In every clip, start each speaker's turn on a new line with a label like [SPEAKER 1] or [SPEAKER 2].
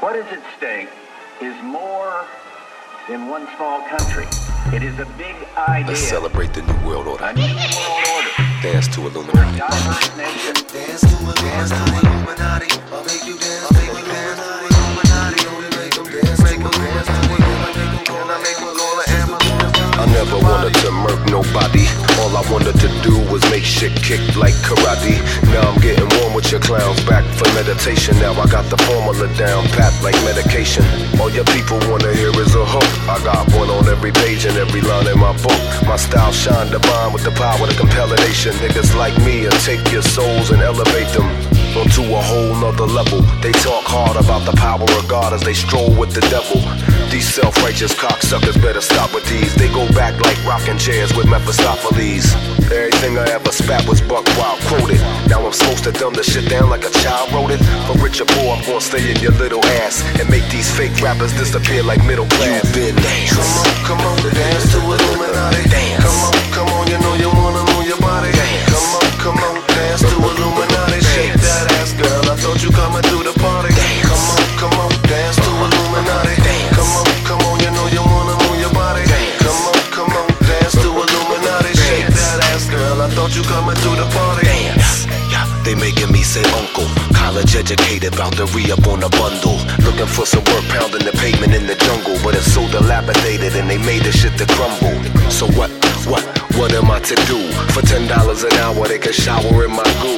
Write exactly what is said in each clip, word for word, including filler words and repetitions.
[SPEAKER 1] What is at stake is more than one small country. It is a big idea.
[SPEAKER 2] Let's celebrate the new world order.
[SPEAKER 1] A new world order.
[SPEAKER 2] Dance to Illuminati.
[SPEAKER 1] Diverse nation.
[SPEAKER 3] Dance to Illuminati. I'll make you dance, make you dance to Illuminati. Only make them dance, make them dance to Illuminati. Can I make them go to Amazon?
[SPEAKER 2] I never wanted to murk nobody. All I wanted to do was make shit kick like karate. Now I'm getting warm with your clowns, back for meditation. Now I got the formula down, pat like medication. All your people wanna hear is a hook. I got one on every page and every line in my book. My style shine divine with the power to compel a nation. Niggas like me and take your souls and elevate them onto a whole nother level. They talk hard about the power of God as they stroll with the devil. These self-righteous cocksuckers better stop with these. They go back like rocking chairs with Mephistopheles. Everything I ever spat was buck wild quoted. Now I'm supposed to dumb the shit down like a child wrote it. For rich or poor, I'm gonna stay in your little ass and make these fake rappers disappear like middle class.
[SPEAKER 3] You've been dance. Come on, come on, dance to Illuminati. Dance. Come on, come on, you know you wanna move your body. Dance. Come on, come on, dance to Illuminati. Shake that ass, girl. I thought you coming through the party. Dance. Come on, come on, dance to Illuminati. Dance. Come on, come on, you know you wanna move your body. Dance. Come on, come on, dance to Illuminati. Shake that ass, girl. I thought you coming through the party.
[SPEAKER 2] Dance. Yeah, they making me say uncle. College educated, about to re-up on a bundle. Looking for some work, pounding the pavement in the jungle. But it's so dilapidated and they made the shit to crumble. So what, what, what am I to do? For ten dollars an hour they can shower in my goo.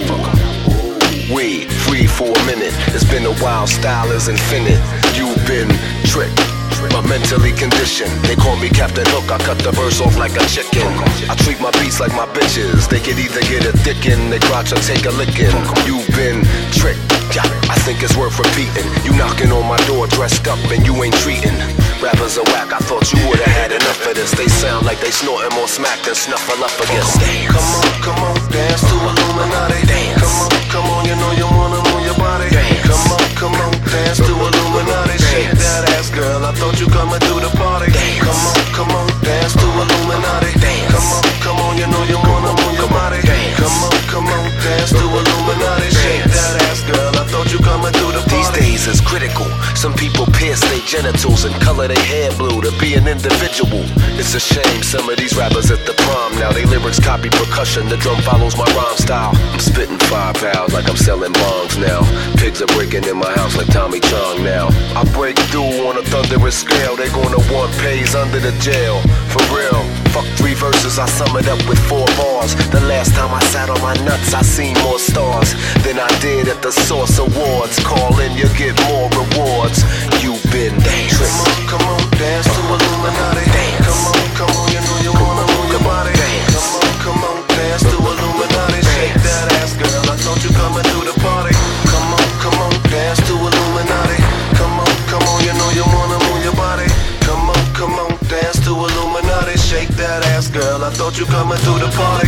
[SPEAKER 2] We, free for a minute. It's been a while, style is infinite. You've been tricked, but mentally conditioned. They call me Captain Hook, I cut the verse off like a chicken. I treat my beats like my bitches. They could either get a dickin', they crotch or take a lickin'. You've been tricked, yeah, I think it's worth repeating. You knocking on my door dressed up and you ain't treating. Rappers are whack, I thought you would've had enough of this. They sound like they snorting more smack than snuffleupagus.
[SPEAKER 3] Come on, come on, dance to Illuminati. Dance. Come on, come on, you know you wanna move your body. Dance. Come on, come on, dance to Illuminati. Shake that ass, girl. I thought you coming through the party. Dance. Come on, come on, dance to Illuminati. Dance. Come on, come on, you know you wanna move your body. Dance. Come on, come on, dance to Illuminati. Shake that ass, girl. I thought you coming through the party.
[SPEAKER 2] These days is critical. Some people pierce their genitals and color their hair blue to be an individual. It's a shame some of these rappers at the prom now. They lyrics copy percussion, the drum follows my rhyme style. I'm spitting five pounds like I'm selling bongs now. Pigs are breaking in my house like Tommy Chong now. I break through on a thunderous scale. They gonna want pays under the jail. For real, fuck three verses, I sum it up with four bars. The last time I sat on my nuts, I seen more stars than I did at the Source Awards. Call in, you get more rewards. You've been dancing.
[SPEAKER 3] Come on, come on, dance to Illuminati. Dance. Come on, come on, you know you wanna move your body. Dance. Come on, come on, dance to Illuminati. Shake that ass, girl. I thought you coming through the party. Come on, come on, dance to Illuminati. Come on, come on, you know you wanna move your body. Come on, come on, dance to Illuminati. Shake that ass, girl. I thought you coming through the party.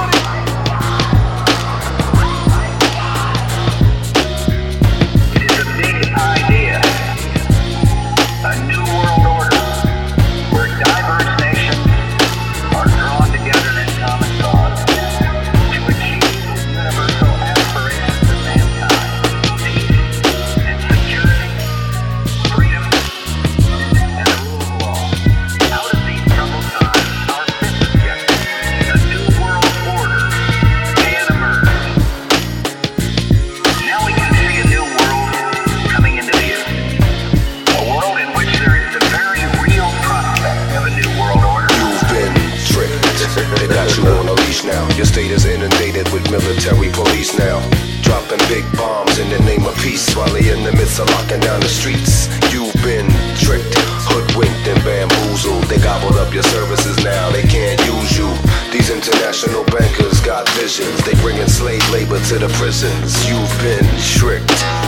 [SPEAKER 1] It is a big idea. A new world order where diverse nations are drawn together in common cause to achieve the universal aspirations of mankind: peace and security, freedom, and the rule of law. Out of these troubled times, our fifth objective, a new world order, can emerge. Now we can see a new world coming into view. A world in which there is the very real prospect of a new world order.
[SPEAKER 2] You've been tricked. They got you on a leash now. Your state is inundated with military police now. Dropping big bombs in the name of peace while they in the midst of locking down the streets. You've been tricked, hoodwinked and bamboozled. They gobbled up your services now, they can't use you. These international bankers got visions. They bringing slave labor to the prisons. You've been tricked.